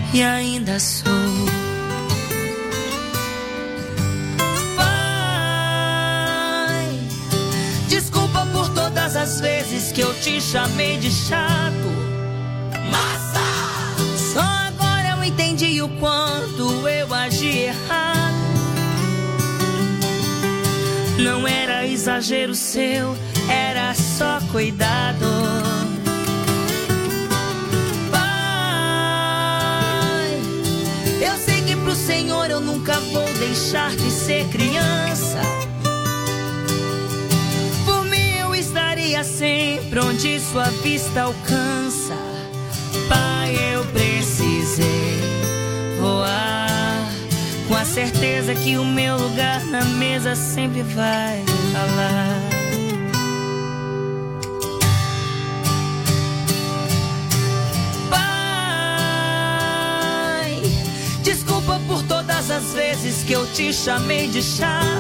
e ainda sou. Pai, desculpa por todas as vezes que eu te chamei de chato. Massa! Só agora eu entendi o quanto eu agi errado. Não era exagero seu, era só cuidado. Pai, eu sei que pro Senhor eu nunca vou deixar de ser criança. Por mim eu estaria sempre onde sua vista alcança. Pai, eu precisei voar, com a certeza que o meu lugar na mesa sempre vai falar. Pai, desculpa por todas as vezes que eu te chamei de chato.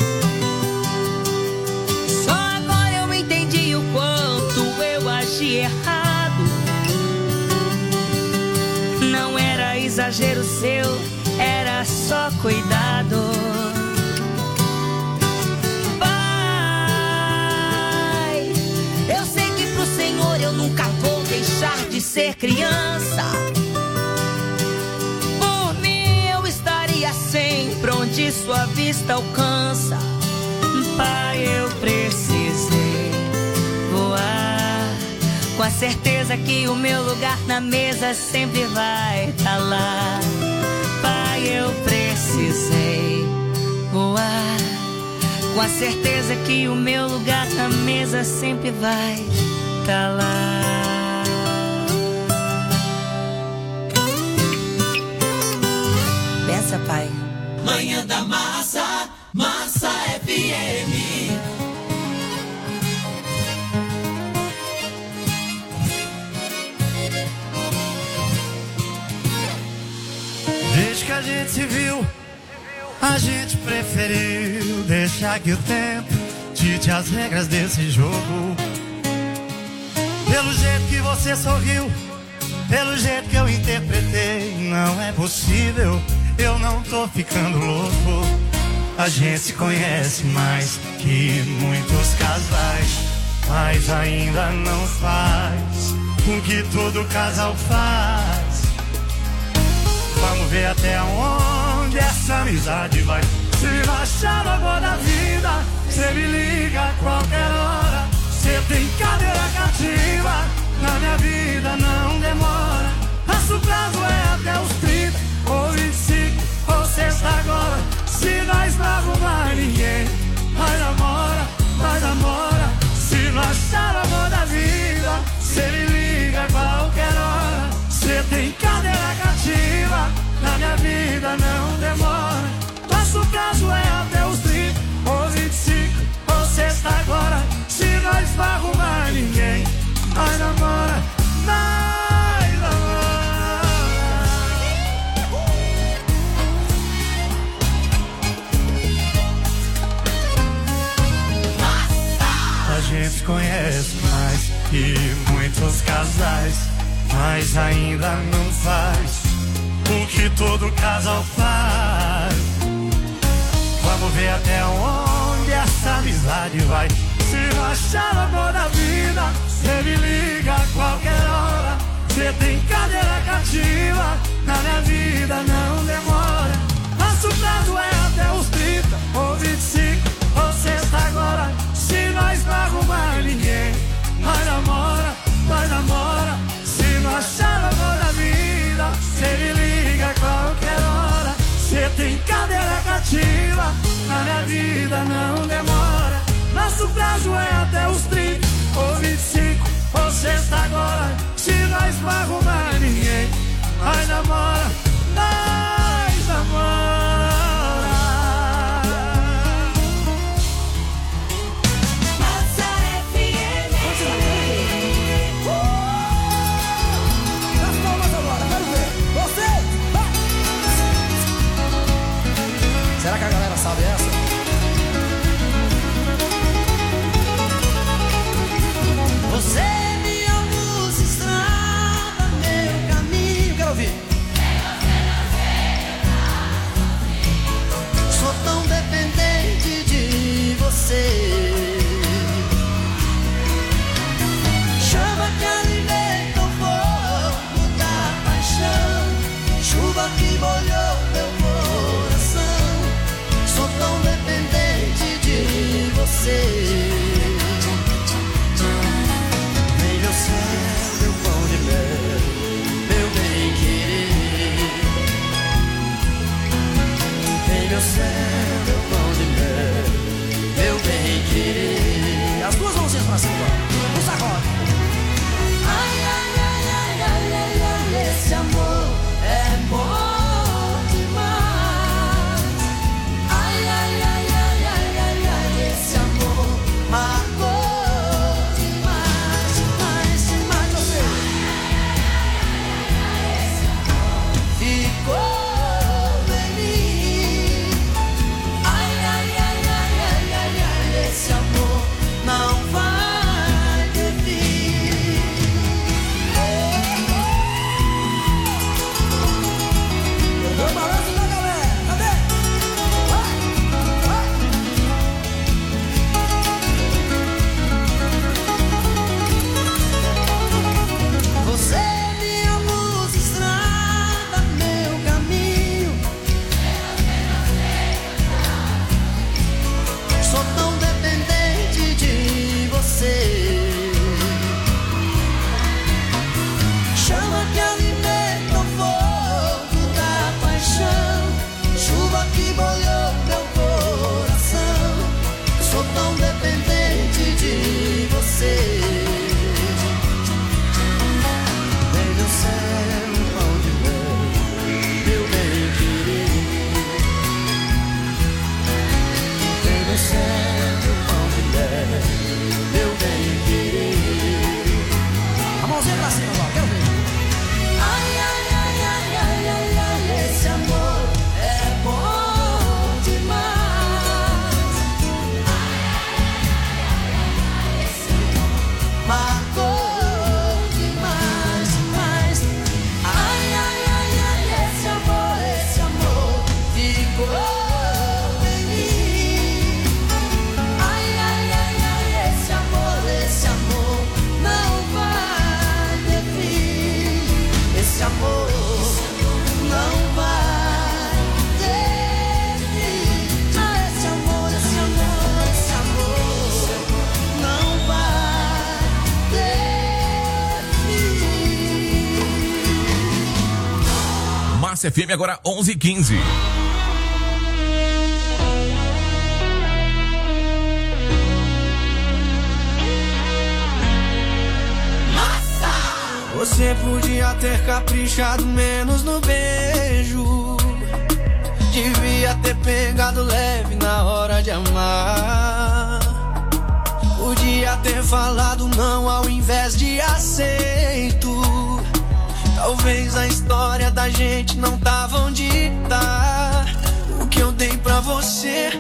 Só agora eu entendi o quanto eu agi errado. Não era exagero seu, era só cuidado. Pai, eu sei que pro Senhor eu nunca vou deixar de ser criança. Por mim eu estaria sempre onde sua vista alcança. Pai, eu precisei voar, com a certeza que o meu lugar na mesa sempre vai estar lá. Eu precisei voar, com a certeza que o meu lugar na mesa sempre vai estar lá. Pensa, pai. Manhã da Massa, Massa FM. Desde que a gente se viu, a gente preferiu deixar que o tempo dite as regras desse jogo. Pelo jeito que você sorriu, pelo jeito que eu interpretei, não é possível, eu não tô ficando louco. A gente se conhece mais que muitos casais, mas ainda não faz o que todo casal faz. Vamos ver até onde essa amizade vai. Se baixar a água da vida, cê me liga a qualquer hora. Cê tem cadeira cativa, na minha vida não demora. Nosso prazo é até os 30, ou 25, ou sexta agora. Se nós não arrumar ninguém, vai namora, vai namora. Se não achar a amor da vida, cê me liga a qualquer hora. Cê tem cadeira cativa, na minha vida não demora. Nosso prazo é até os 30, ou 25, ou sexta agora. Se nós não arrumar ninguém, nós namora, nós namora. A gente conhece mais que muitos casais, mas ainda não faz o que todo casal faz. Vamos ver até onde essa amizade vai. Se não achar o amor da vida, cê me liga a qualquer hora. Cê tem cadeira cativa, na minha vida não demora. Nosso prazo é até os 30, ou 25, ou sexta agora. Se nós não arrumar ninguém, nós namora, nós namora. Se não achar o amor da vida, cê me liga a qualquer hora. Cê tem cadeira cativa, na minha vida não demora. Nosso prazo é até os 30, ou 25, ou sexta agora. Se nós não arrumar ninguém, nós namora, nós namora. Massa FM. As palmas agora, quero ver. Você, vai. Será que a galera sabe essa? Você me ama extremamente. céu, meu pão de mel, meu bem querer. As duas mãozinhas pra cima, no sacode. Ai, ai, ai, ai, ai, ai, ai, esse amor é bom demais. Ai, ai, ai, ai, ai, ai, ai, esse amor marcou demais, demais, demais. Você ficou em mim. Ai, ai, ai, ai, ai, ai, ai, esse amor não vai ter fim. O balanço da galera, cadê? Vai, vai. Você é minha luz, estrada, meu caminho. Sou tão dependente de você. Chama que alimenta o fogo da paixão, chuva que molhou meu coração. Sou tão dependente de você. Vem do céu, pão de mel, meu bem querer. Vem do céu, pão de mel, meu bem querer. A mãozinha pra cima agora, quero ver. Ai, ai, ai, ai, ai, ai, ai, esse amor é bom demais. Marcou demais, demais. Ai, ai, ai, ai, esse amor ficou em mim. Ai, ai, ai, ai, esse amor não vai ter fim. Esse amor não vai ter fim. Ah, esse amor não vai ter fim. Massa FM agora 11h15. Você podia ter caprichado menos no beijo. Devia ter pegado leve na hora de amar. Podia ter falado não ao invés de aceito. Talvez a história da gente não tava onde tá. O que eu dei pra você,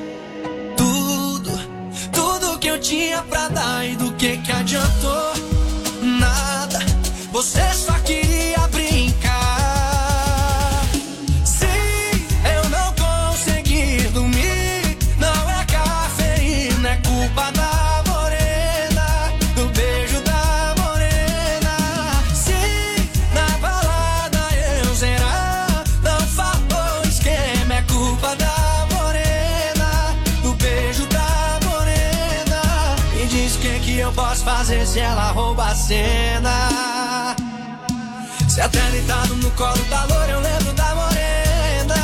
tudo que eu tinha pra dar, e do que adiantou? Nada, você só queria brincar. Sim, eu não consegui dormir. Não é cafeína, é culpa da morena, do beijo da morena. Sim, na balada eu zerar, não faltou esquema, é culpa da morena, do beijo da morena. Me diz o que eu posso fazer se ela rouba a cena. Se até deitado no colo da loura eu lembro da morena.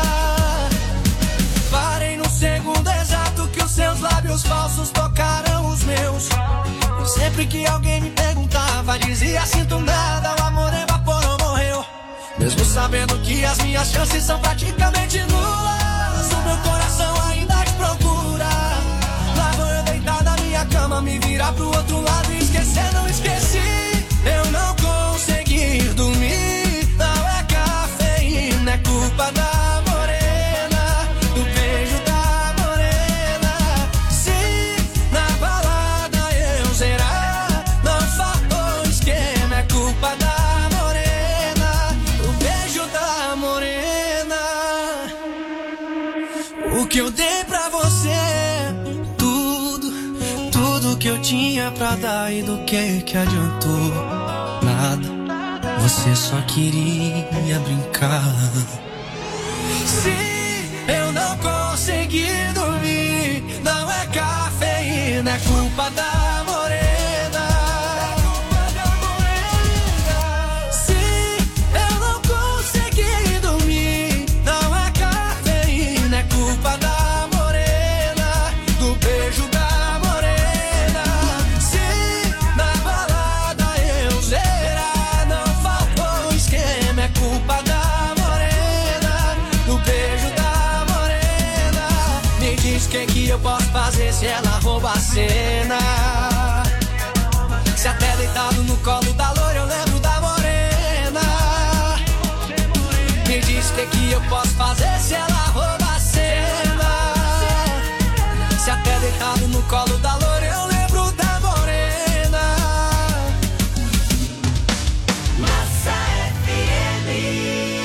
Parei no segundo exato que os seus lábios falsos tocaram os meus. E sempre que alguém me perguntava, dizia sinto nada, o amor evaporou, morreu. Mesmo sabendo que as minhas chances são praticamente nulas, o meu coração ainda te procura. Lá vou eu deitar na minha cama, me virar pro outro lado e esquecer, não esqueci. Eu não consegui dormir. Não é cafeína, é culpa da morena, do beijo da morena. Sim, na balada eu zerar, não faltou esquema, é culpa da morena, do beijo da morena. O que eu dei pra você, tudo que eu tinha pra dar, e do que adiantou? Nada, você só queria brincar. Sim, eu não consegui dormir. Não é cafeína, é culpa da morena. Sim, eu não consegui dormir. Não é cafeína, é culpa eu posso fazer se ela rouba a cena? Se até deitado no colo da loira eu lembro da morena. Me diz o que eu posso fazer se ela rouba a cena? Se até deitado no colo da loira eu lembro da morena. Massa FM.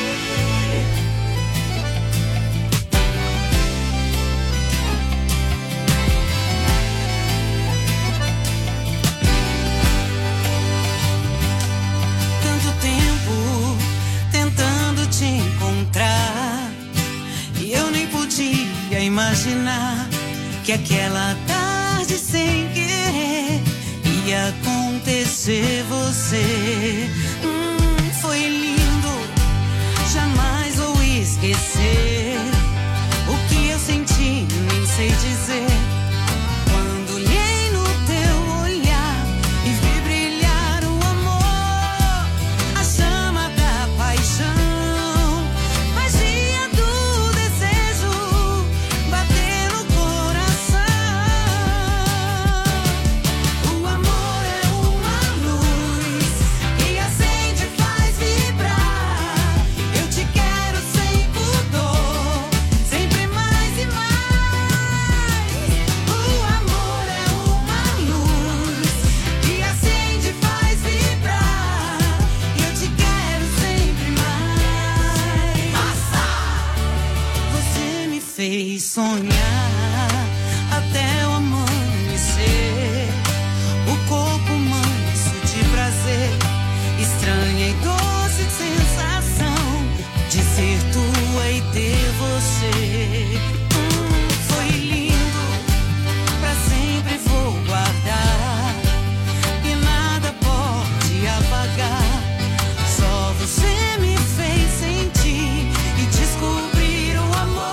Te encontrar e eu nem podia imaginar que aquela tarde sem querer ia acontecer você. Foi lindo, jamais vou esquecer o que eu senti, nem sei dizer. Quando olhei no teu olhar e vi brilhar o amor, a chama da paixão. Fez sonhar até o amanhecer, o corpo manso de prazer, estranha e doce sensação de ser tua e ter você. Foi lindo, pra sempre vou guardar e nada pode apagar. Só você me fez sentir e descobrir o amor.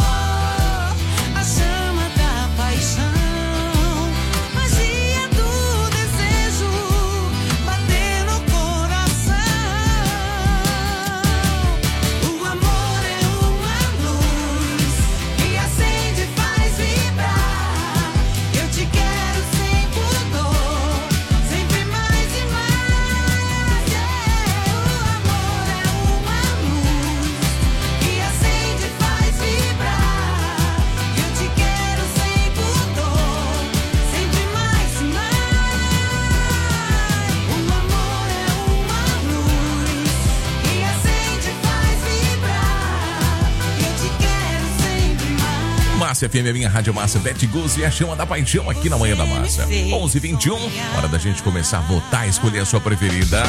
Massa FM, a minha rádio Massa, Bete Guz e a chama da paixão aqui na Manhã da Massa. 11h21, hora da gente começar a votar, escolher a sua preferida.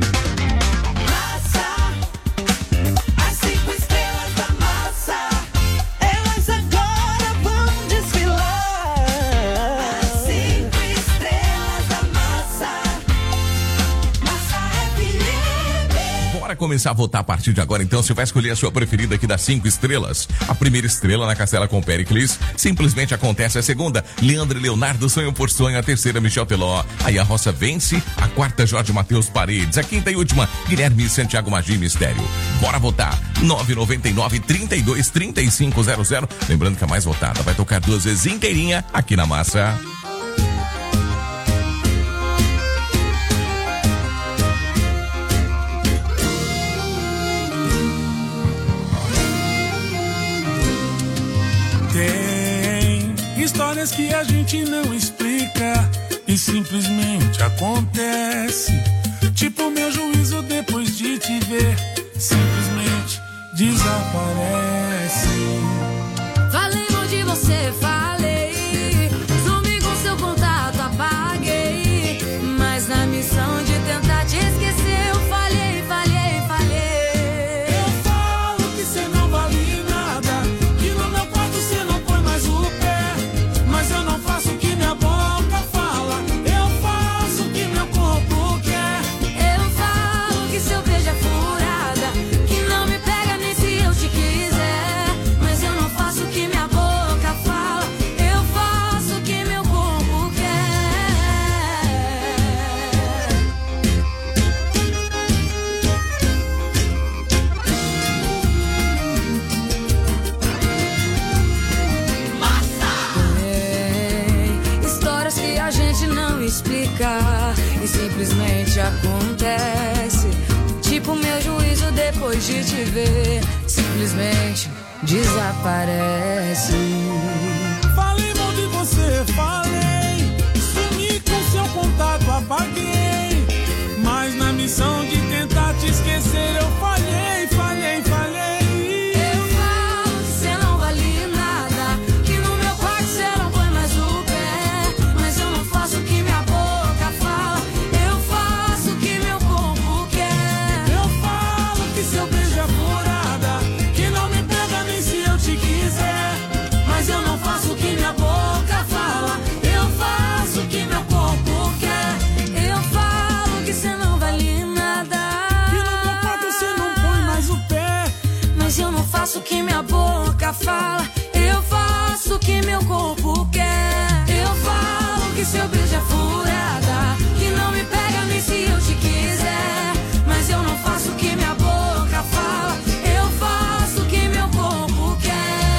Começar a votar a partir de agora, então você vai escolher a sua preferida aqui das 5 estrelas. A primeira estrela na Castela com Péricles, simplesmente acontece. A segunda, Leandro e Leonardo, Sonho por Sonho. A terceira, Michel Teló, aí a Roça Vence. A quarta, Jorge Matheus Paredes. A quinta e última, Guilherme Santiago Magia Mistério. Bora votar, 999-323500. Lembrando que a mais votada vai tocar 2 vezes inteirinha aqui na Massa. Histórias que a gente não explica e simplesmente acontece. Tipo meu juízo depois de te ver, simplesmente desaparece. Falei mal de você, falei. Sumi com seu contato, apaguei. Mas na missão de tentar te esquecer, eu falhei, falhei, falhei. Eu falo que cê não vale nada, que no meu quarto cê não põe mais o pé. Mas eu não faço o que minha boca fala, eu faço o que meu corpo quer. Eu falo que seu beijo é furada, que não me pega nem se eu te quiser. Mas eu não faço o que minha boca fala, explicar e simplesmente acontece. Tipo meu juízo depois de te ver, simplesmente desaparece. Falei mal de você, falei. Sumi com seu contato, apaguei. Mas na missão de tentar te esquecer eu falhei, falhei, falhei. Eu falo que cê não vale nada, que no meu quarto cê não põe mais o pé. Mas eu não faço o que minha boca fala, eu faço o que meu corpo quer. Eu falo que seu beijo é furada, que não me pega nem se eu te quiser. Mas eu não faço o que minha boca fala, eu faço o que meu corpo quer. Eu falo que cê não vale nada, que no meu quarto cê não põe mais o pé. mas eu não faço o que minha boca fala, eu faço o que meu corpo quer. Eu falo que seu beijo é furada, que não me pega nem se eu te quiser. Mas eu não faço o que minha boca fala, eu faço o que meu corpo quer.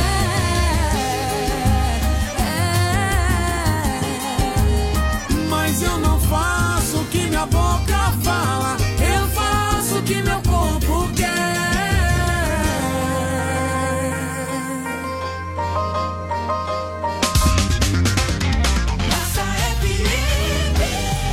Mas eu não faço o que minha boca fala, Eu faço o que meu corpo quer. Massa FM.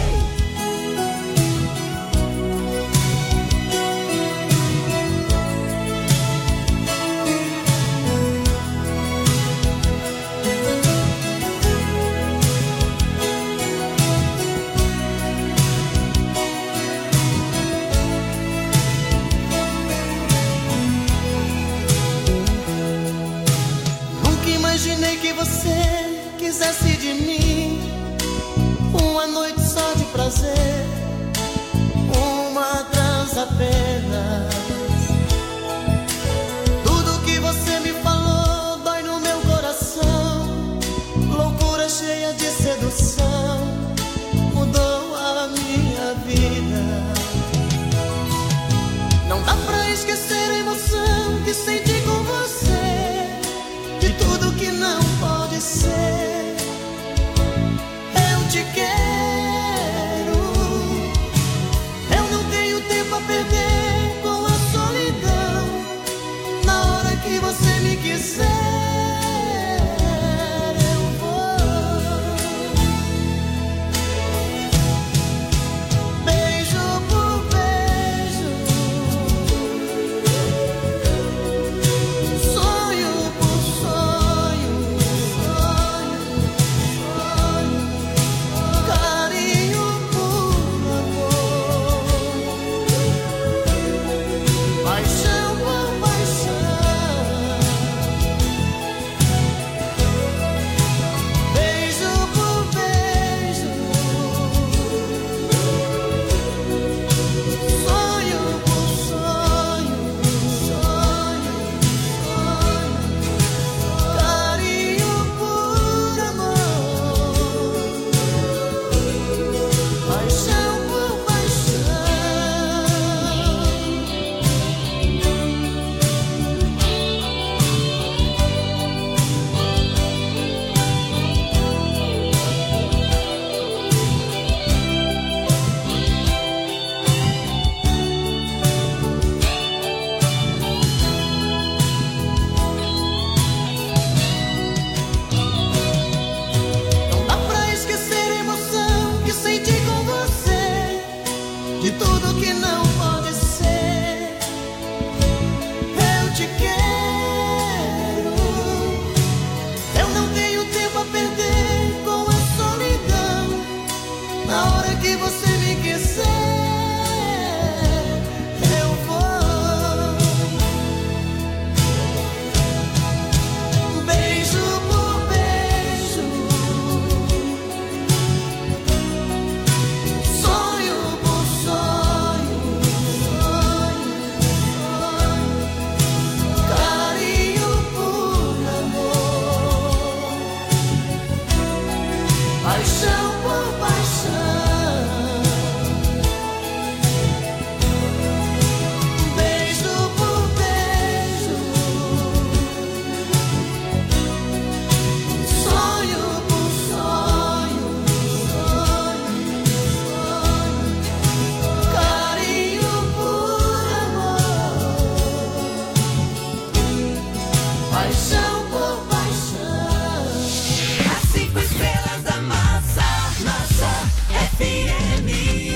Nunca imaginei que você quisesse de mim uma noite só de prazer, uma trança apenas. Tudo que você me falou dói no meu coração. Loucura cheia de sedução mudou a minha vida. Não dá pra esquecer a emoção que senti com você, de tudo que não pode ser. paixão por paixão. As 5 estrelas da Massa, Massa FM.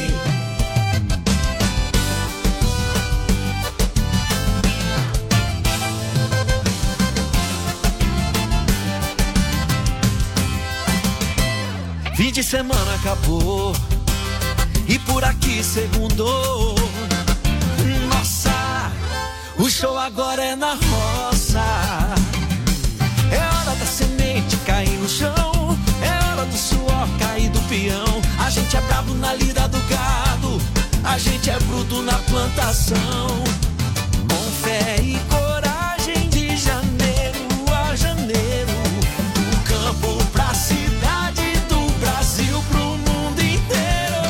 Fim de semana acabou e por aqui segundou. Nossa, o show agora é na roça. É hora da semente cair no chão, é hora do suor cair do peão. A gente é bravo na lida do gado, a gente é bruto na plantação. Com fé e coragem de janeiro a janeiro, do campo pra cidade, do Brasil pro mundo inteiro.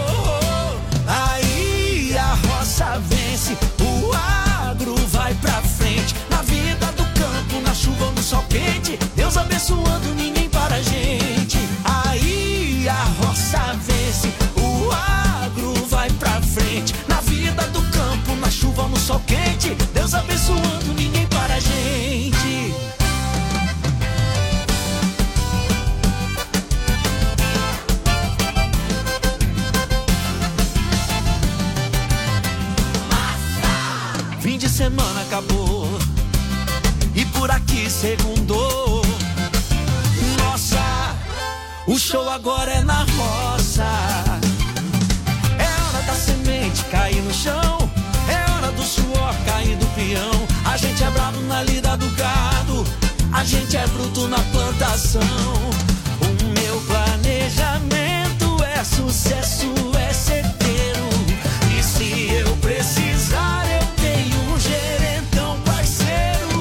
Aí a roça vence, o agro vai pra frente. Na vida do campo, na chuva ou no sol quente, Deus abençoando, ninguém para a gente. Aí a roça vence, o agro vai pra frente. Na vida do campo, na chuva ou no sol quente, Deus abençoando, ninguém para a gente. Fim de semana acabou e por aqui segundou. Nossa, o show agora é na roça. É hora da semente cair no chão, é hora do suor cair do peão. A gente é bravo na lida do gado, a gente é bruto na plantação. O meu planejamento é sucesso, é certeiro. E se eu precisar, eu tenho um gerentão parceiro.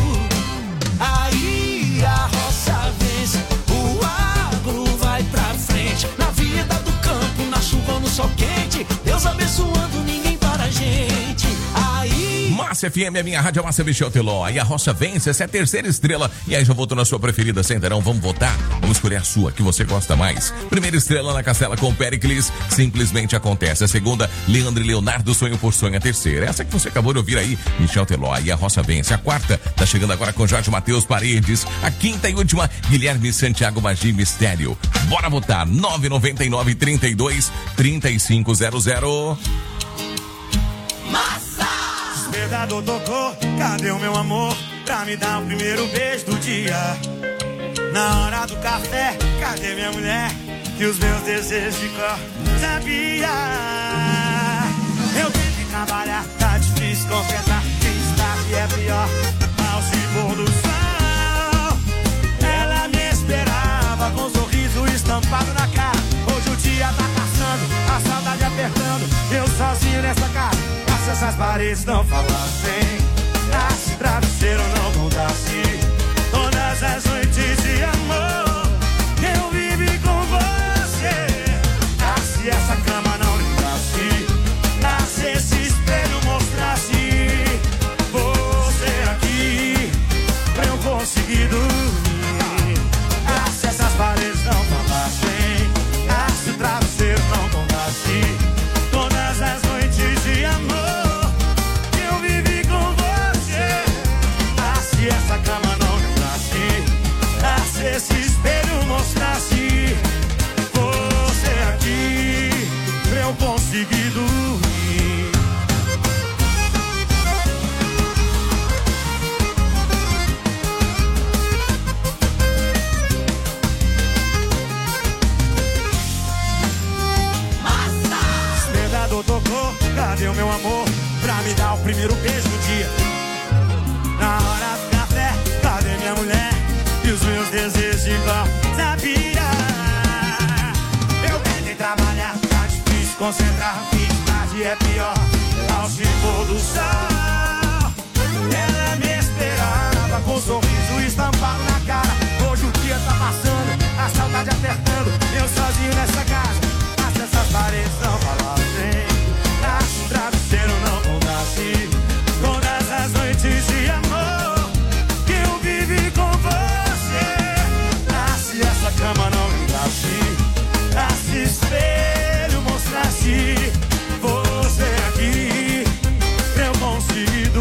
Aí a roça vence, o agro vai pra frente. Na vida do campo, na chuva ou no sol quente, Deus abençoando, ninguém para a gente. Aí Massa FM, a minha rádio Massa Michel Teló. E a roça vence, essa é a terceira estrela. E aí já votou na sua preferida, Centerão. Vamos votar? Vamos escolher a sua, que você gosta mais. Primeira estrela na Castela com Péricles, simplesmente acontece. A segunda, Leandro e Leonardo, Sonho por Sonho. A terceira, essa que você acabou de ouvir aí, Michel Teló. E a roça vence. A quarta, tá chegando agora com Jorge Matheus Paredes. A quinta e última, Guilherme Santiago Magia Mistério. Bora votar, 999 32 3500. Despertador tocou, cadê o meu amor? Pra me dar o primeiro beijo do dia. Na hora do café, cadê minha mulher? Que os meus desejos de cor sabia. Eu tenho que trabalhar, tá difícil concentrar. Destaque é pior, ao se pôr do sol. Ela me esperava com um sorriso estampado na cara. Hoje o dia tá passando, a saudade apertando. Eu sozinho nessa casa. Se essas paredes não falassem, se travesseiro não contasse todas as noites de amor que eu vivi com você. Se essa cama não lembrasse, se esse espelho mostrasse você aqui pra eu conseguir dormir. Se essas paredes não falassem, se travesseiro não contasse todas as noites de amor. Se essa cama não lembrasse, se esse espelho mostrasse você aqui pra eu conseguir dormir. Despertador tocou, cadê o meu amor? Pra me dar o primeiro beijo do dia. Na hora do café, cadê minha mulher? E os meus desejos de cor sabia. Eu tentei trabalhar, tá difícil concentrar. Tarde é pior, ao se pôr do sol. Ela me esperava com um sorriso estampado na cara. Hoje o dia tá passando, a saudade apertando. Eu sozinho nessa casa, se essas paredes não falassem, se o travesseiro não contasse todas as noites de amor que eu vivi com você. Se essa cama não lembrasse, se espelho mostrasse você aqui pra eu conseguir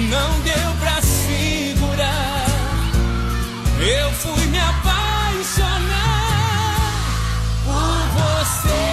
não deu pra segurar. Eu fui me apaixonar por você.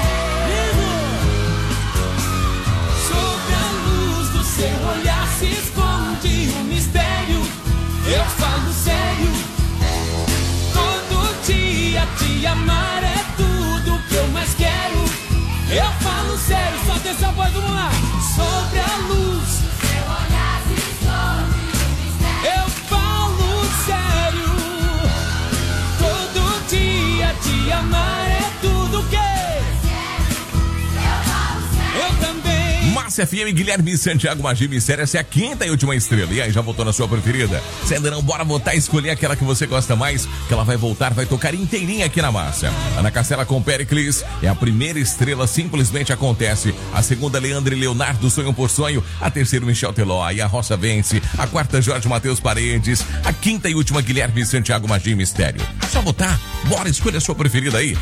Sob a luz do seu olhar se esconde um mistério. Eu falo sério. Todo dia te amar é tudo que eu mais quero. Eu falo sério, só dessa voz, vamos lá. Sobre a luz, seu olhar se esconde um mistério. Eu falo sério. Todo dia te amar é tudo que eu falo sério. Eu também. Massa FM, Guilherme Santiago, Magia Mistério, essa é a quinta e última estrela. E aí, já votou na sua preferida? Se ainda não, bora votar e escolher aquela que você gosta mais, que ela vai voltar, vai tocar inteirinha aqui na Massa. Ana Castela com Pericles é a primeira estrela, simplesmente acontece. A segunda, Leandro e Leonardo, Sonho por Sonho. A terceira, Michel Teló, e a Roça Vence. A quarta, Jorge Matheus Paredes. A quinta e última, Guilherme Santiago, Magia Mistério. Só votar? Bora, escolha a sua preferida aí.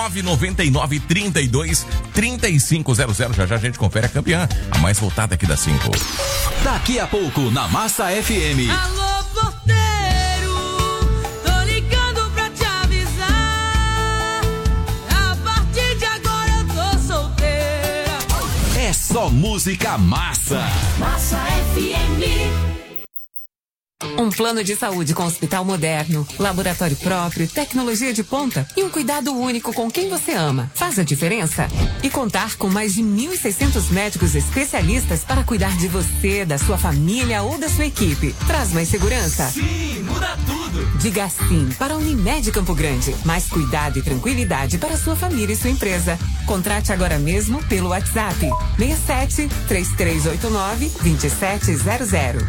999-32-3500. Já já a gente confere a campeã, a mais votada aqui da 5. Daqui a pouco, na Massa FM. Alô, porteiro, tô ligando pra te avisar. A partir de agora eu tô solteira. É só música massa. Massa FM. Um plano de saúde com hospital moderno, laboratório próprio, tecnologia de ponta e um cuidado único com quem você ama. Faz a diferença? E contar com mais de 1.600 médicos especialistas para cuidar de você, da sua família ou da sua equipe. Traz mais segurança? Sim, muda tudo. Diga sim para a Unimed Campo Grande. Mais cuidado e tranquilidade para sua família e sua empresa. Contrate agora mesmo pelo WhatsApp 67 3389 2700.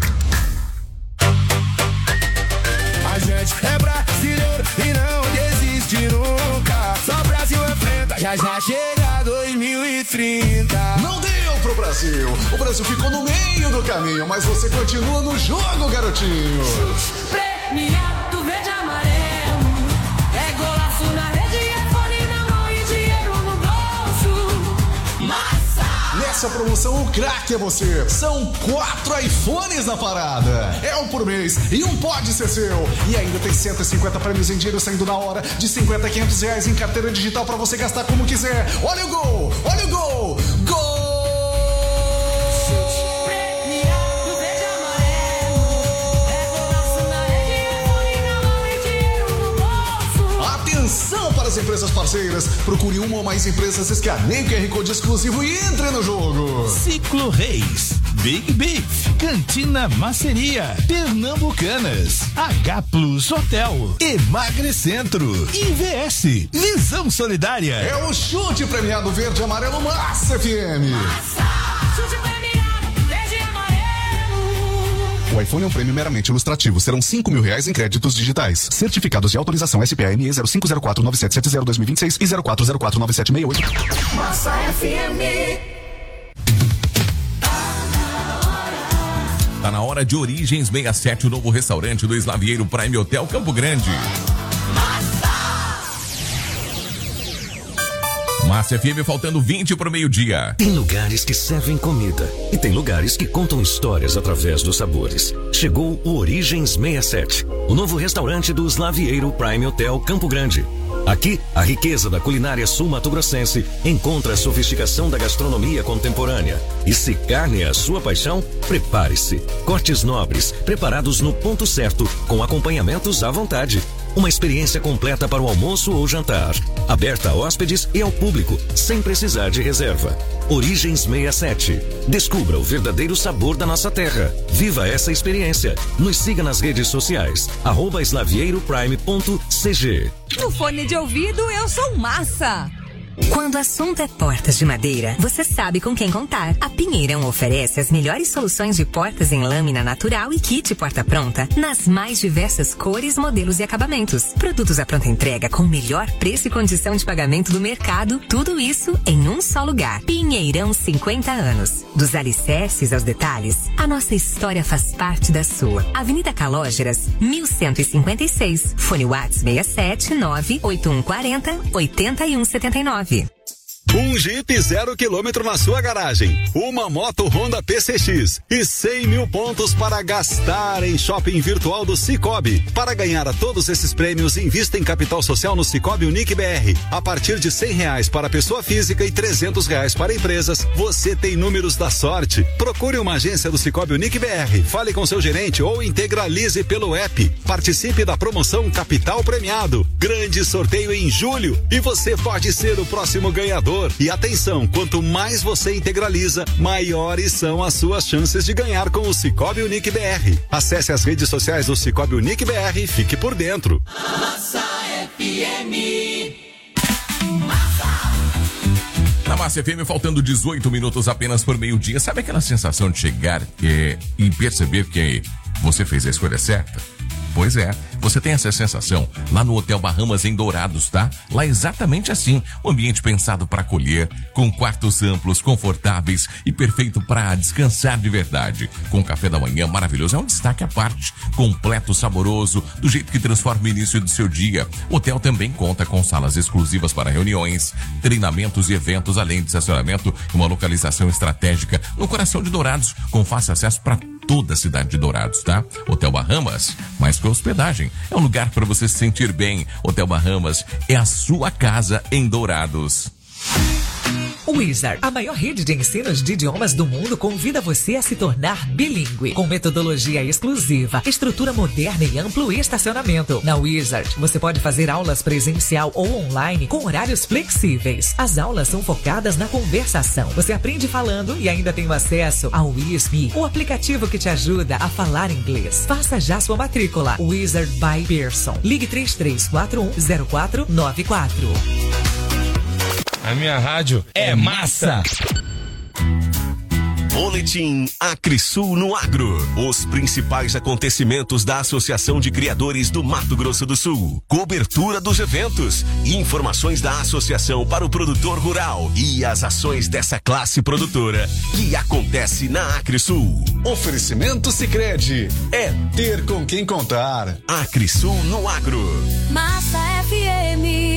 A gente é brasileiro e não desiste nunca. Só Brasil enfrenta, já chega 2030. Não deu pro Brasil. O Brasil ficou no meio do caminho, mas você continua no jogo, garotinho. Premiado verde e amarelo. É golaço na rede, é fone na mão e dinheiro no bolso. Massa! Nessa promoção, o craque é você. São 4 iPhones na parada. É um por mês e um pode ser seu. E ainda tem 150 prêmios em dinheiro saindo na hora, de 50 a 500 reais em carteira digital pra você gastar como quiser. Olha o gol! Olha o gol! Gol! Premiado verde e amarelo. É golaço na rede, é fone na mão e dinheiro no bolso. Atenção para as empresas parceiras. Procure uma ou mais empresas, escaneie o QR Code exclusivo e entre no jogo. Ciclo Reis, Big Beef, Cantina Maceria, Pernambucanas, H Plus Hotel, Emagrecentro, IVS, Visão Solidária. É o chute premiado verde e amarelo Massa FM. Chute premiado verde e amarelo. O iPhone é um prêmio meramente ilustrativo. Serão 5 mil reais em créditos digitais. Certificados de autorização SPME 05049770-2026 e 04049768. Massa FM. Tá na hora de Origens 67, o novo restaurante do Slavieiro Prime Hotel Campo Grande. Massa FM, faltando 20 para o meio-dia. Tem lugares que servem comida e tem lugares que contam histórias através dos sabores. Chegou o Origens 67, o novo restaurante do Slavieiro Prime Hotel Campo Grande. Aqui, a riqueza da culinária sul-mato-grossense encontra a sofisticação da gastronomia contemporânea. E se carne é a sua paixão, prepare-se. Cortes nobres, preparados no ponto certo, com acompanhamentos à vontade. Uma experiência completa para o almoço ou jantar. Aberta a hóspedes e ao público, sem precisar de reserva. Origens 67. Descubra o verdadeiro sabor da nossa terra. Viva essa experiência. Nos siga nas redes sociais. @slavieiro.prime.cg. No fone de ouvido, eu sou Massa. Quando o assunto é portas de madeira, você sabe com quem contar. A Pinheirão oferece as melhores soluções de portas em lâmina natural e kit porta pronta nas mais diversas cores, modelos e acabamentos. Produtos à pronta entrega com o melhor preço e condição de pagamento do mercado. Tudo isso em um só lugar. Pinheirão, 50 anos. Dos alicerces aos detalhes, a nossa história faz parte da sua. Avenida Calógeras, 1156. Fone WhatsApp 67 98140 8179. Um Jeep 0 km na sua garagem, uma moto Honda PCX e 100 mil pontos para gastar em shopping virtual do Sicoob. Para ganhar a todos esses prêmios, invista em capital social no Sicoob Unique BR. A partir de R$100 para pessoa física e R$300 para empresas, você tem números da sorte. Procure uma agência do Sicoob Unique BR, fale com seu gerente ou integralize pelo app. Participe da promoção Capital Premiado. Grande sorteio em julho e você pode ser o próximo ganhador. E atenção, quanto mais você integraliza, maiores são as suas chances de ganhar com o Sicoob Unique BR. Acesse as redes sociais do Sicoob Unique BR e fique por dentro. Massa FM. Na Massa FM, faltando 18 minutos apenas por meio-dia. Sabe aquela sensação de chegar e perceber que você fez a escolha certa? Pois é, você tem essa sensação lá no Hotel Bahamas em Dourados, tá? Lá é exatamente assim, um ambiente pensado para acolher, com quartos amplos, confortáveis e perfeito para descansar de verdade. Com café da manhã maravilhoso, é um destaque à parte, completo, saboroso, do jeito que transforma o início do seu dia. O hotel também conta com salas exclusivas para reuniões, treinamentos e eventos, além de estacionamento e uma localização estratégica no coração de Dourados, com fácil acesso para toda a cidade de Dourados, tá? Hotel Bahamas, mais que hospedagem, é um lugar para você se sentir bem. Hotel Bahamas é a sua casa em Dourados. Wizard, a maior rede de ensinos de idiomas do mundo, convida você a se tornar bilíngue, com metodologia exclusiva, estrutura moderna e amplo estacionamento. Na Wizard, você pode fazer aulas presencial ou online com horários flexíveis. As aulas são focadas na conversação. Você aprende falando e ainda tem acesso ao WizMe, o aplicativo que te ajuda a falar inglês. Faça já sua matrícula. Wizard by Pearson. Ligue 33410494. A minha rádio é massa. Boletim Acresul no Agro. Os principais acontecimentos da Associação de Criadores do Mato Grosso do Sul. Cobertura dos eventos. Informações da associação para o produtor rural e as ações dessa classe produtora que acontece na Acresul. Oferecimento Sicredi. É ter com quem contar. Acresul no Agro. Massa FM.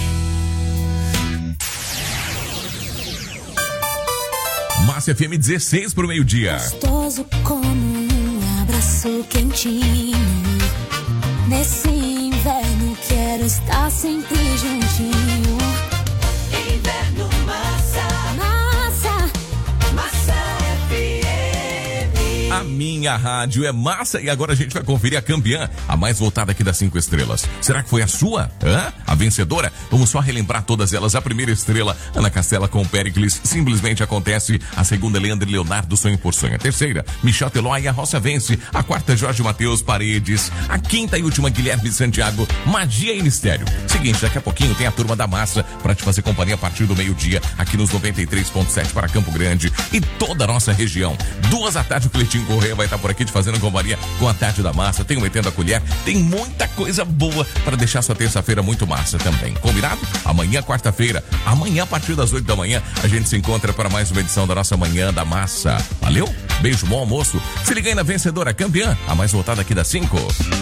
Massa FM 16 pro meio-dia. Gostoso como um abraço quentinho. Nesse inverno quero estar sempre juntinho. Inverno Massa. Massa. Massa FM. A minha rádio é massa e agora a gente vai conferir a campeã, a mais votada aqui das 5 estrelas. Será que foi a sua? A vencedora? Vamos só relembrar todas elas. A primeira estrela, Ana Castela com Péricles, simplesmente acontece. A segunda, Leandro e Leonardo, Sonho por Sonho. A terceira, Michel Teló e a Roça Vence. A quarta, Jorge Matheus Paredes. A quinta e última, Guilherme Santiago, Magia e Mistério. Seguinte, daqui a pouquinho tem a turma da massa para te fazer companhia a partir do meio-dia aqui nos 93.7 para Campo Grande e toda a nossa região. 2 da tarde, o Cleitinho Correia vai estar por aqui te fazendo companhia com a Tarde da Massa. Tem o Metendo a Colher, tem muita coisa boa para deixar sua terça-feira muito massa também. Combinado? Amanhã, quarta-feira, amanhã a partir das 8 da manhã, a gente se encontra para mais uma edição da nossa Manhã da Massa. Valeu? Beijo, bom almoço. Se liga aí na vencedora campeã, a mais votada aqui das 5.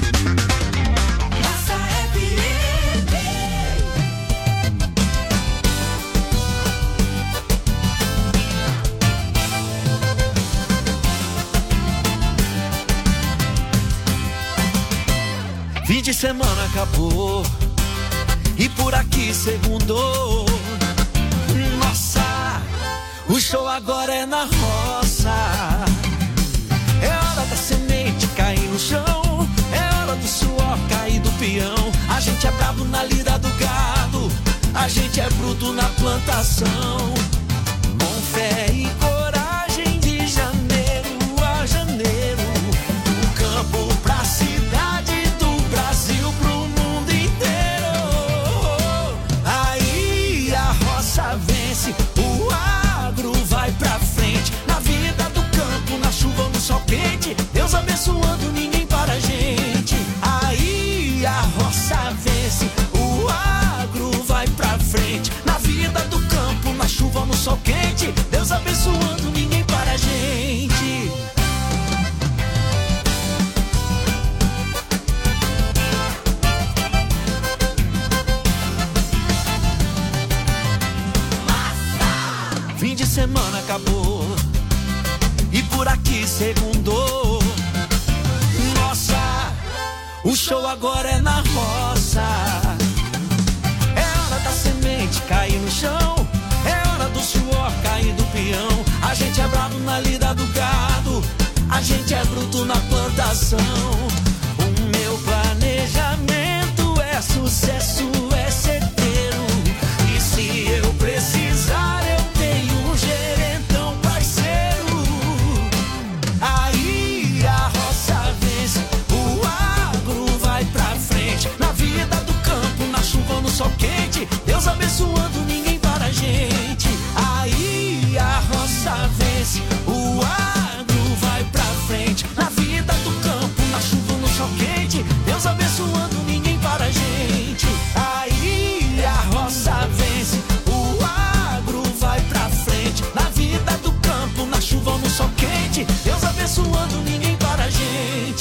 Fim de semana acabou e por aqui segundou. Nossa, o show agora é na roça. É hora da semente cair no chão, é hora do suor cair do peão. A gente é bravo na lida do gado, a gente é bruto na plantação. Com fé e coragem de janeiro a janeiro, do campo pra cidade, Brasil pro mundo inteiro. Aí a roça vence, o agro vai pra frente. Na vida do campo, na chuva ou no sol quente, Deus abençoando, ninguém para a gente. Aí a roça vence, o agro vai pra frente. Na vida do campo, na chuva ou no sol semana acabou e por aqui segundou. Nossa, o show agora é na roça. É hora da semente cair no chão, é hora do suor cair do peão. A gente é bravo na lida do gado, a gente é bruto na plantação. O meu planejamento é sucesso, é certeiro. E se eu precisar, eu tenho um gerentão parceiro. Aí a roça vence, o agro vai pra frente. Na vida do campo, na chuva ou no sol quente, Deus abençoando, ninguém para a gente. Aí a roça vence, o agro vai pra frente. Na vida do campo, na chuva ou no sol quente, Deus abençoando, ninguém para a gente. Aí a roça vence, o agro vai pra frente. Na vida do campo, na chuva ou no sol quente, Deus abençoando, ninguém para a gente.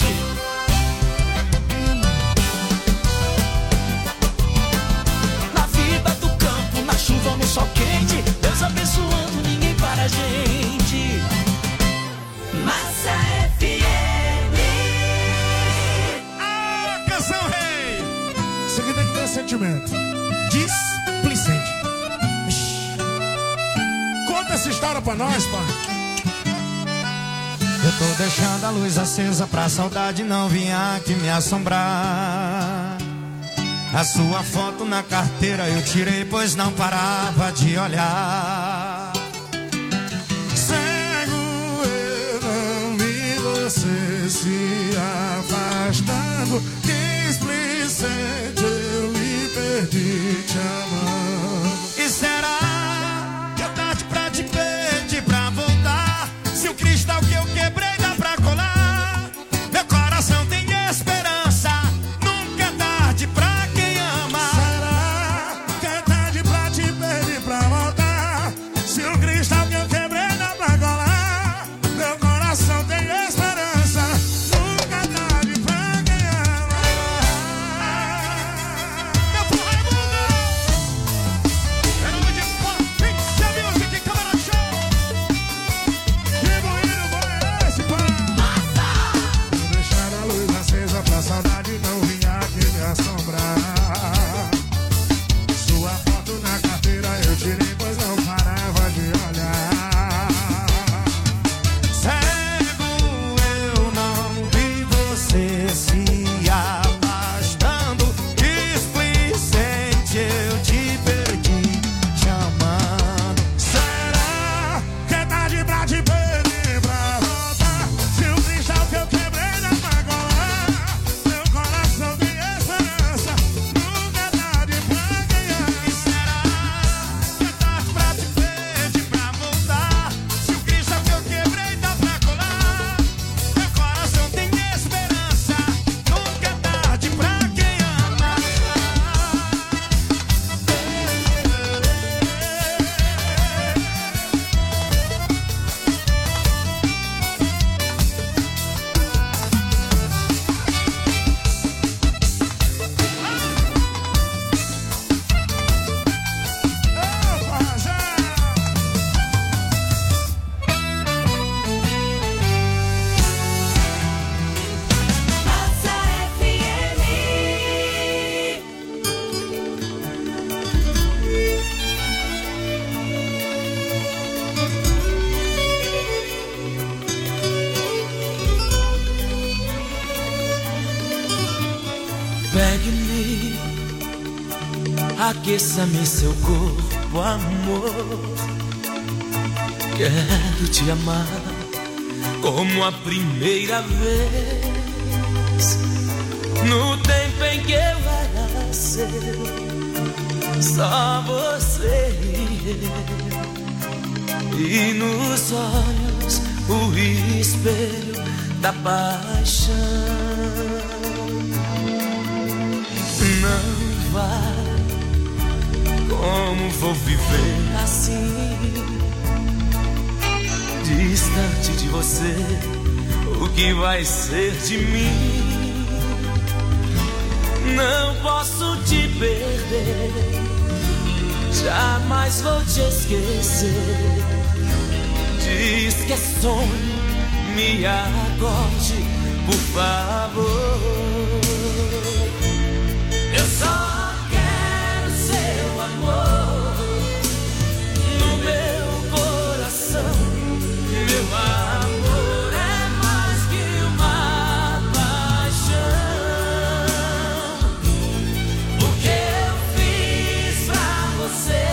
Na vida do campo, na chuva ou no sol quente, Deus abençoando, ninguém para a gente. Massa FM. Ah, canção rei. Isso aqui tem que ter sentimento. Displicente. Conta essa história pra nós, pai. Eu tô deixando a luz acesa pra saudade não vir aqui me assombrar. A sua foto na carteira eu tirei, pois não parava de olhar. Cego eu não vi você se afastando. Displicente eu me perdi te amando. E será que é tarde pra te pedir pra voltar? Se o cristal que eu quebrei dá pra colar, meu coração tem esperança, nunca é tarde pra quem ama. Será que é tarde pra te pedir pra voltar? Se o cristal que eu quebrei dá pra colar, meu coração tem esperança, nunca é tarde pra quem ama. Meu porra é mundo. É nome de Pizza Music, Câmara Show. Que bonito foi esse, pá. Vou deixar a luz acesa pra saudade não vir aqui me assombrar. Sua foto na carteira eu tirei, pois não parava de olhar. Cego eu não vi você se afastando. Displicente eu te perdi te amando. Será que é tarde pra te pedir pra voltar? Se o cristal que eu quebrei dá pra colar, meu coração tem esperança, nunca é tarde pra quem ama. Será que é tarde pra te pedir pra voltar? Se o cristal que eu quebrei dá pra colar, meu coração tem esperança, nunca é tarde pra quem ama. Massa FM. Pegue-me, aqueça-me seu corpo, amor. Quero te amar como a primeira vez. No tempo em que eu era seu, só você e eu. E nos olhos o espelho da paixão. Não vai, como vou viver assim, distante de você, o que vai ser de mim? Não posso te perder, jamais vou te esquecer. que é sonho, me acorde, por favor. Eu só quero seu amor no meu coração. Meu amor é mais que uma paixão. O que eu fiz pra você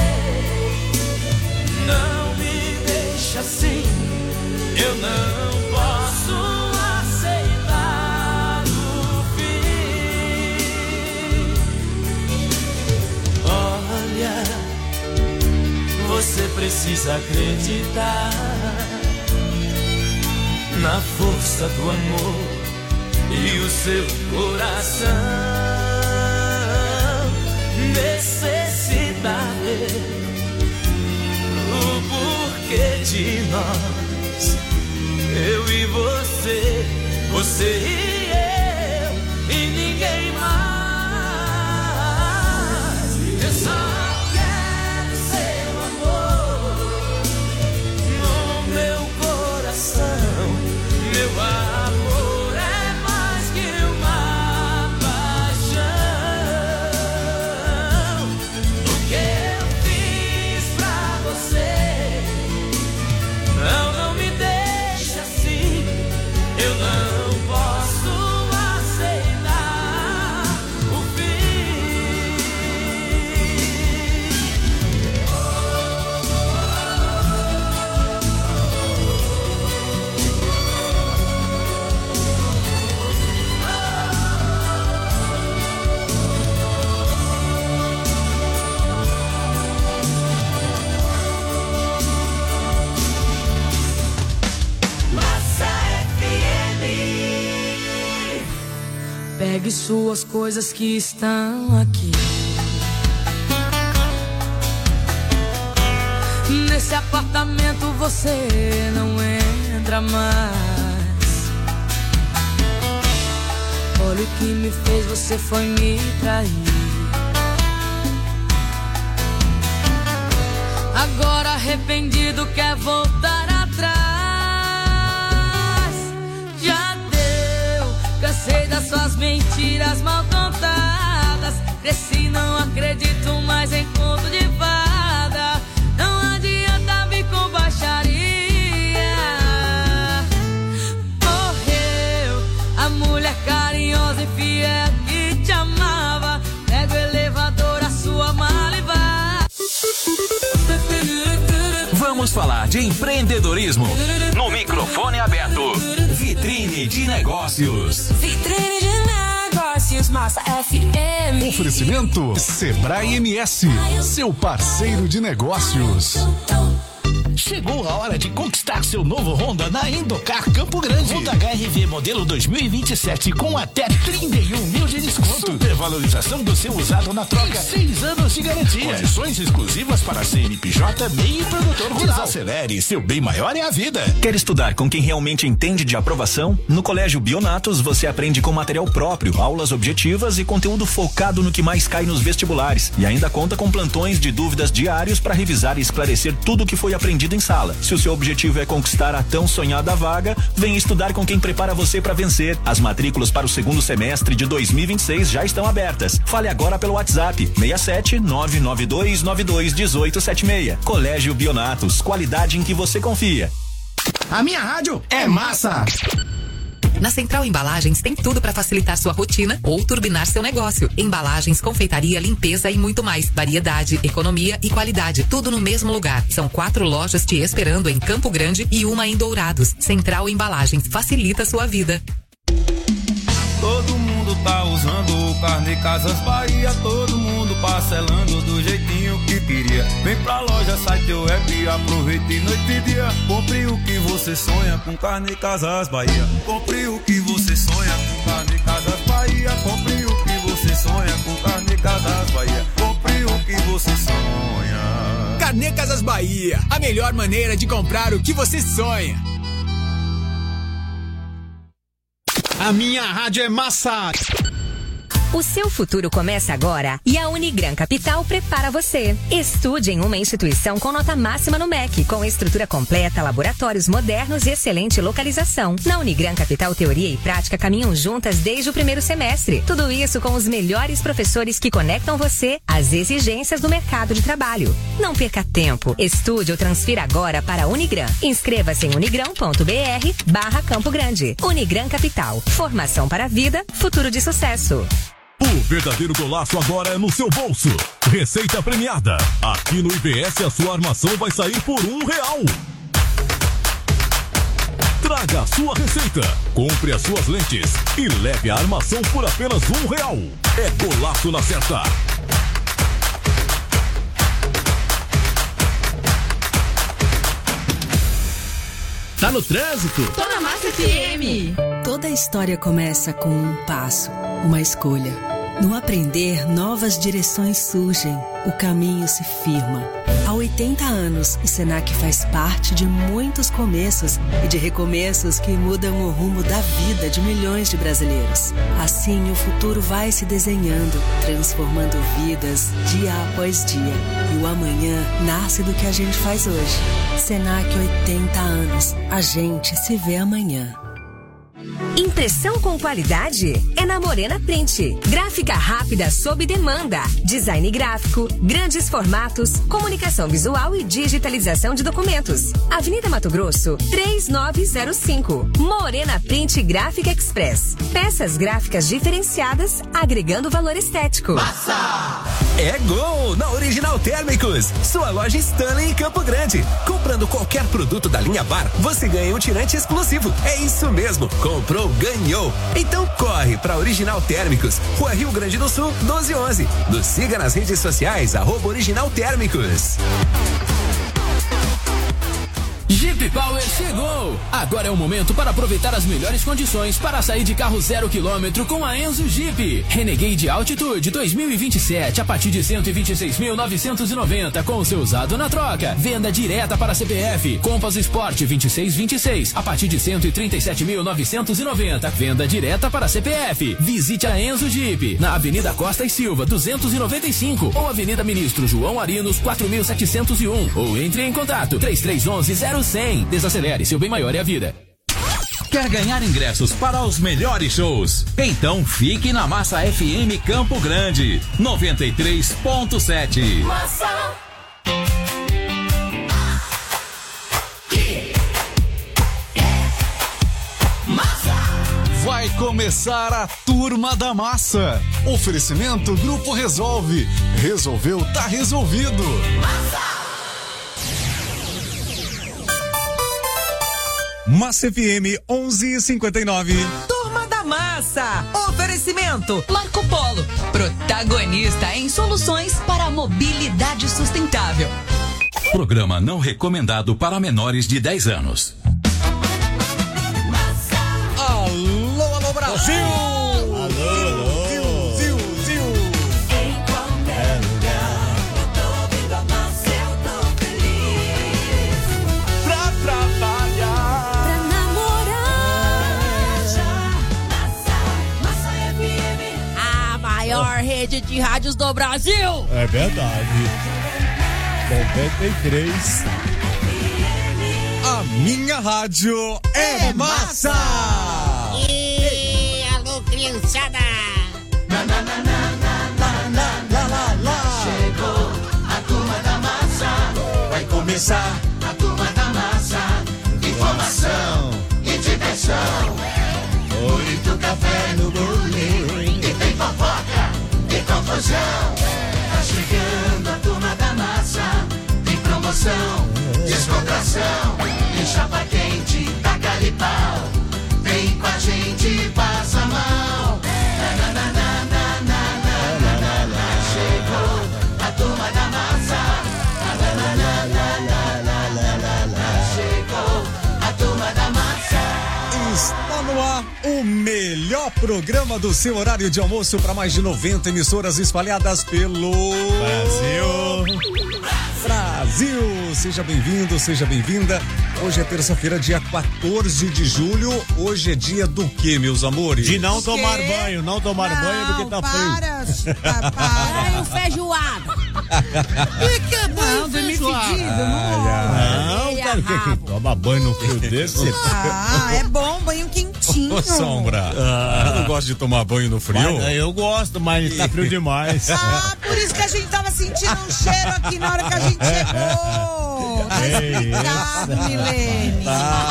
não me deixa assim. Eu não posso aceitar o fim. Olha, você precisa acreditar na força do amor e o seu coração necessita ver o porquê de nós. Eu e você, você e eu, e ninguém mais. Eu só quero seu amor no meu coração. Meu amor é mais que uma paixão. O que eu fiz pra você não me deixa assim. Eu não posso aceitar o fim. Massa FM. Pegue suas coisas que estão aqui. Nesse apartamento você não entra mais. Olha o que me fez, você foi me trair. Agora arrependido quer voltar atrás. Já deu, cansei das suas mentiras mal contadas. Cresci, não acredito mais em conto de fada. Não adianta vir com baixaria. Morreu a mulher carinhosa e fiel que te amava. Pega o elevador, a sua mala e vai. Vamos falar de empreendedorismo no microfone aberto. Vitrine de negócios. Vitrine de negócios, Massa FM. Oferecimento Sebrae MS, seu parceiro de negócios. Chegou a hora de conquistar seu novo Honda na Indocar Campo Grande. Honda HR-V modelo 2027 com até 31 mil de desconto. Supervalorização do seu usado na troca. 6 anos de garantia. Condições exclusivas para CNPJ, MEI e produtor rural. Desacelere, seu bem maior é a vida. Quer estudar com quem realmente entende de aprovação? No Colégio Bionatos você aprende com material próprio, aulas objetivas e conteúdo focado no que mais cai nos vestibulares. E ainda conta com plantões de dúvidas diários para revisar e esclarecer tudo o que foi aprendido em sala. Se o seu objetivo é conquistar a tão sonhada vaga, venha estudar com quem prepara você para vencer. As matrículas para o segundo semestre de 2026 já estão abertas. Fale agora pelo WhatsApp 67 992 92 1876. Colégio Bionatos, qualidade em que você confia. A minha rádio é massa. Na Central Embalagens tem tudo para facilitar sua rotina ou turbinar seu negócio. Embalagens, confeitaria, limpeza e muito mais. Variedade, economia e qualidade. Tudo no mesmo lugar. São 4 lojas te esperando em Campo Grande e uma em Dourados. Central Embalagens. Facilita sua vida. Todo mundo tá usando o Carne Casas Bahia. Todo mundo parcelando do jeitinho que queria. Vem pra loja, sai teu app, aproveite noite e dia. Compre o que você sonha com Carne Casas Bahia. Compre o que você sonha com Carne Casas Bahia. Compre o que você sonha com Carne Casas Bahia. Compre o que você sonha. Carne Casas Bahia, a melhor maneira de comprar o que você sonha. A minha rádio é massa. O seu futuro começa agora e a Unigran Capital prepara você. Estude em uma instituição com nota máxima no MEC, com estrutura completa, laboratórios modernos e excelente localização. Na Unigran Capital, teoria e prática caminham juntas desde o primeiro semestre. Tudo isso com os melhores professores que conectam você às exigências do mercado de trabalho. Não perca tempo. Estude ou transfira agora para a Unigran. Inscreva-se em unigrão.br/Campo Grande. Unigran Capital. Formação para a vida, futuro de sucesso. O verdadeiro golaço agora é no seu bolso. Receita premiada. Aqui no IBS a sua armação vai sair por R$1. Traga a sua receita, compre as suas lentes e leve a armação por apenas R$1. É golaço na certa. Tá no trânsito? Tô na Massa FM. Toda história começa com um passo, uma escolha. No aprender, novas direções surgem, o caminho se firma. Há 80 anos, o Senac faz parte de muitos começos e de recomeços que mudam o rumo da vida de milhões de brasileiros. Assim, o futuro vai se desenhando, transformando vidas dia após dia. E o amanhã nasce do que a gente faz hoje. Senac 80 anos. A gente se vê amanhã. Impressão com qualidade é na Morena Print. Gráfica rápida sob demanda. Design gráfico, grandes formatos, comunicação visual e digitalização de documentos. Avenida Mato Grosso, 3905. Morena Print Gráfica Express. Peças gráficas diferenciadas, agregando valor estético. Massa! É gol na Original Térmicos, sua loja Stanley em Campo Grande. Comprando qualquer produto da linha Bar, você ganha um tirante exclusivo. É isso mesmo, comprou, ganhou. Então corre para Original Térmicos, Rua Rio Grande do Sul, 1211. Nos siga nas redes sociais, @Original Térmicos. Jeep Power chegou! Agora é o momento para aproveitar as melhores condições para sair de carro 0 km com a Enzo Jeep. Renegade Altitude 2027 a partir de 126.990 com o seu usado na troca. Venda direta para CPF. Compass Sport 2626 a partir de 137.990. Venda direta para CPF. Visite a Enzo Jeep na Avenida Costa e Silva 295 ou Avenida Ministro João Arinos 4701 ou entre em contato 3311-0100. Desacelere, seu bem maior é a vida. Quer ganhar ingressos para os melhores shows? Então fique na Massa FM Campo Grande 93.7. Massa. Vai começar a Turma da Massa. Oferecimento Grupo Resolve. Resolveu, tá resolvido. Massa FM 11:59. Turma da Massa. Oferecimento Marco Polo, protagonista em soluções para a mobilidade sustentável. Programa não recomendado para menores de 10 anos. Alô, alô, Brasil! Alô, alô! Zil. Em qualquer lugar, eu tô ouvindo a Massa, eu tô feliz. Pra trabalhar, pra namorar. Massa FM, a maior rede de rádios do Brasil. É verdade. 93. A minha rádio é massa! E alô, criançada! chegou a Turma da Massa. Vai começar a Turma da Massa. Informação e diversão. Muito café no bule. E tem fofoca e confusão. Tá chegando a Turma da Massa. Tem promoção, descontração. Tem chapa quente, taca-lhe pau. Vem com a gente, passa mal. Chegou a Turma da Massa. Chegou a Turma da Massa. Está no ar o melhor programa do seu horário de almoço para mais de 90 emissoras espalhadas pelo Brasil. Brasil, seja bem-vindo, seja bem-vinda. Hoje é terça-feira, dia 14 de julho. Hoje é dia do quê, meus amores? De não tomar banho, não tomar banho porque tá frio. Banho feijoada. E que banho feijoada? Não, cara, quem toma banho no frio desse? É bom, banho quentinho. Ô, Sombra, eu não gosto de tomar banho no frio. Eu gosto, mas tá frio demais. Por isso que a gente tava sentindo um cheiro aqui na hora que a gente chegou. Tá explicado, Milene.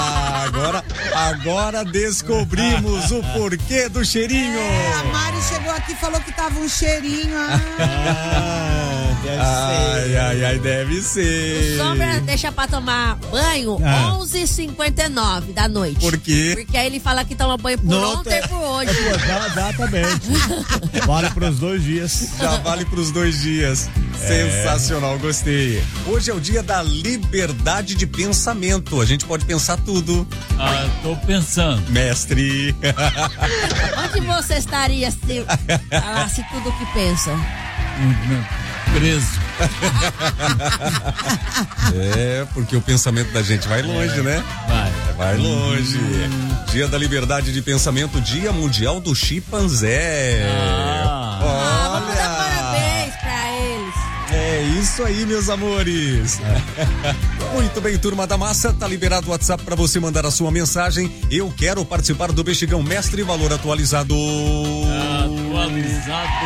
Agora descobrimos o porquê do cheirinho. A Mari chegou aqui e falou que tava um cheirinho. Ai, deve ser. O Sombra deixa pra tomar banho 11h59 da noite. Por quê? Porque aí ele fala que toma banho por ontem e por hoje. Exatamente. Vale pros 2 dias. Já vale pros 2 dias. Sensacional, gostei. Hoje é o dia da liberdade de pensamento. A gente pode pensar tudo. Tô pensando. Mestre. Onde você estaria se falasse tudo o que pensa? Preso. Porque o pensamento da gente vai longe, né? Vai longe. Dia da liberdade de pensamento, Dia Mundial do Chimpanzé. Vamos dar parabéns pra eles. É isso aí, meus amores. Muito bem, turma da massa, tá liberado o WhatsApp pra você mandar a sua mensagem. Eu quero participar do Bexigão. Mestre, valor atualizado. Atualizado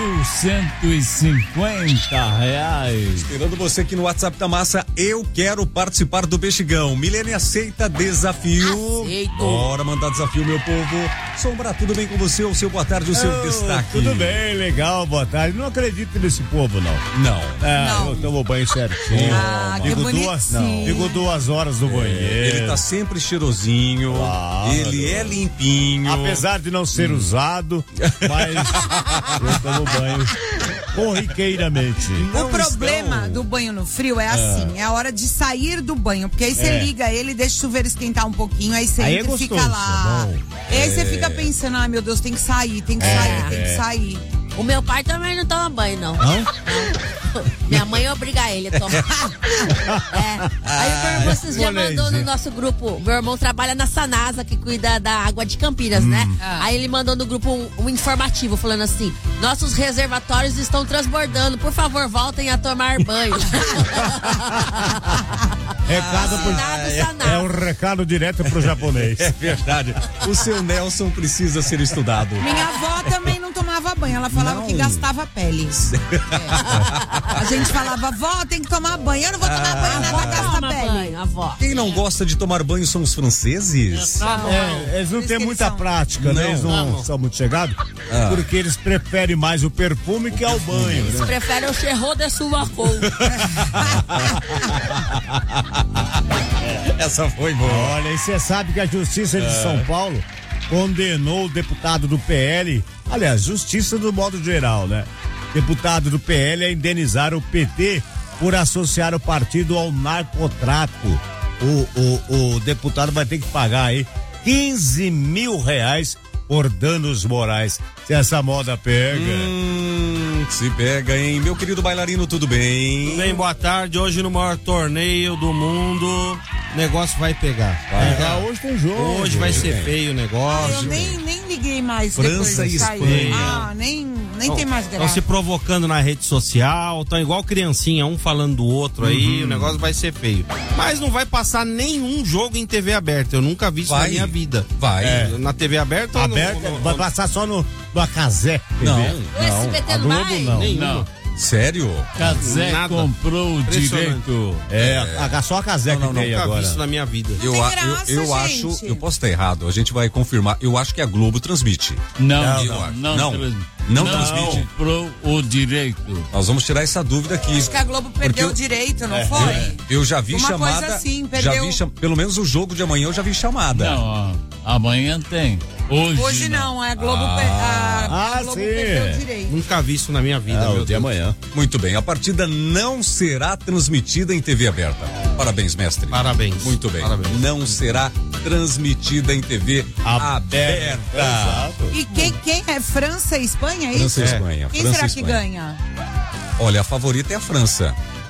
R$1.150. Esperando você aqui no WhatsApp da massa. Eu quero participar do Bexigão. Milene, aceita desafio? Aceito. Bora mandar desafio, meu povo. Sombra, tudo bem com você? O seu boa tarde, o seu destaque. Tudo bem, legal, boa tarde. Não acredito nesse povo, não. Não. Eu tomo banho certinho. Que bonitinho. Fico 2 horas no banheiro. Ele tá sempre cheirosinho. Claro. Ele é limpinho. Apesar de não ser usado, mas eu tomo banho corriqueiramente. O problema do banho no frio é assim, é a hora de sair do banho, porque aí você liga ele, deixa o chuveiro esquentar um pouquinho, aí você entra e fica lá. E aí você fica pensando, meu Deus, tem que sair. O meu pai também não toma banho, não. Minha mãe obriga ele a tomar. Aí o meu irmão esses dias mandou no nosso grupo. Meu irmão trabalha na Sanasa, que cuida da água de Campinas, né? Aí ele mandou no grupo um informativo falando assim: nossos reservatórios estão transbordando, por favor, voltem a tomar banho. É um recado direto pro japonês. É verdade. O seu Nelson precisa ser estudado. Minha avó também não tomava banho, ela falava que gastava pele. A gente falava, vó, tem que tomar banho. Eu não vou tomar banho, nada gasta pele. Avó. Quem não gosta de tomar banho são os franceses. Eles não têm muita prática, né? Eles não são muito chegados, porque eles preferem mais o perfume que ao banho. Eles preferem o cheiro de sua cor. Essa foi boa. Olha, e você sabe que a Justiça de São Paulo condenou o deputado do PL, aliás, Justiça do modo geral, né? Deputado do PL a indenizar o PT por associar o partido ao narcotráfico. O deputado vai ter que pagar aí R$15 mil por danos morais. Se essa moda pega. Se pega, hein? Meu querido bailarino, tudo bem? Tudo bem, boa tarde. Hoje no maior torneio do mundo, o negócio vai pegar. Hoje tem jogo. Hoje vai ser feio o negócio. Eu nem liguei mais. França e Espanha. Nem tem mais graça. Estão se provocando na rede social, estão igual criancinha, um falando do outro aí, o negócio vai ser feio. Mas não vai passar nenhum jogo em TV aberta. Eu nunca vi isso na minha vida. Na TV aberta ou vai passar só no Casé TV. Não. O SBT não vai? Não. Sério? Casé comprou o direito. Só a Casé que tem agora. Nunca vi isso na minha vida. Eu acho, eu posso estar errado, a gente vai confirmar. Eu acho que a Globo transmite. Não transmite. Comprou o direito. Nós vamos tirar essa dúvida aqui. Acho que a Globo perdeu o direito, não foi? Eu já vi Uma chamada. coisa assim, perdeu. Pelo menos o jogo de amanhã eu já vi chamada. Não, amanhã tem. Hoje não, a Globo, a Globo perdeu o direito. Nunca vi isso na minha vida. O de amanhã. Muito bem, a partida não será transmitida em TV aberta. Parabéns, mestre. Parabéns. Muito bem. Parabéns. Não será transmitida em TV aberta. Exato. E quem é? França e Espanha, é isso? França e Espanha. Quem França será e que Espanha. ganha? Olha, a favorita é a França.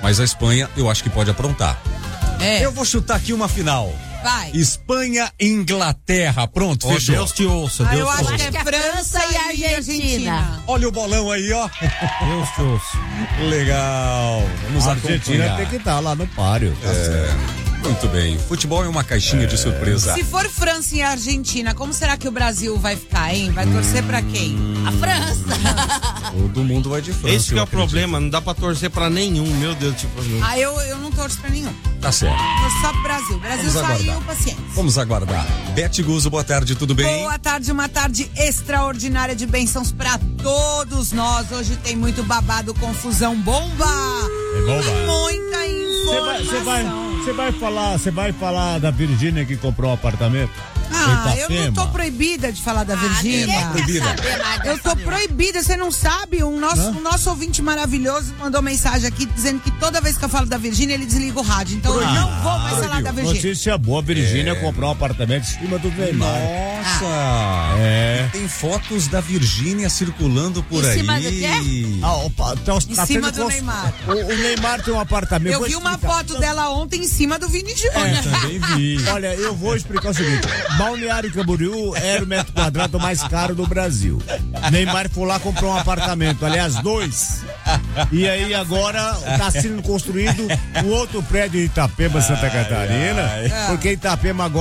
Mas a Espanha, eu acho que pode aprontar. É. Eu vou chutar aqui uma final. Vai. Espanha e Inglaterra. Pronto, fechou. Deus te ouça, Ah, Deus eu te acho ouça. que é França e Argentina. Olha o bolão aí, ó. Deus te ouça. Legal. Vamos A Argentina acompanhar. tem que estar lá no páreo. Muito bem. Futebol é uma caixinha de surpresa. Se for França e Argentina, como será que o Brasil vai ficar, hein? Vai torcer pra quem? A França. Todo mundo vai de França. Esse que é eu o acredito. problema, não dá pra torcer pra nenhum, meu Deus, tipo. Ah, eu não torço pra nenhum. Tá certo. Torço só pro Brasil. O Brasil Vamos saiu, aguardar. paciência. Vamos aguardar. Bete Guzzo, boa tarde, tudo bem? Boa tarde, uma tarde extraordinária de bênçãos pra todos nós. Hoje tem muito babado, confusão, bomba. É bomba. Muita informação. Você vai falar da Virgínia que comprou um apartamento? Ah, Em eu não Itapema? tô proibida de falar da Virgínia. Eu tô proibida, você não sabe? O nosso ouvinte maravilhoso mandou mensagem aqui dizendo que toda vez que eu falo da Virgínia, ele desliga o rádio. Então eu não vou mais falar da Virgínia. Notícia boa, a Virgínia comprou um apartamento em cima do Neymar. Nossa! É. Tem fotos da Virgínia circulando por Em aí. cima do quê? Ah, opa, Em cima do Neymar. O Neymar tem um apartamento. Eu vou vi uma explicar. foto dela ontem em cima do Vini Júnior. Também vi. Olha, eu vou explicar o seguinte: Balneário Camboriú era o metro quadrado mais caro do Brasil. Neymar foi lá, comprou um apartamento, aliás, 2. E aí agora está sendo construído um outro prédio em Itapema, Santa Catarina, porque Itapema agora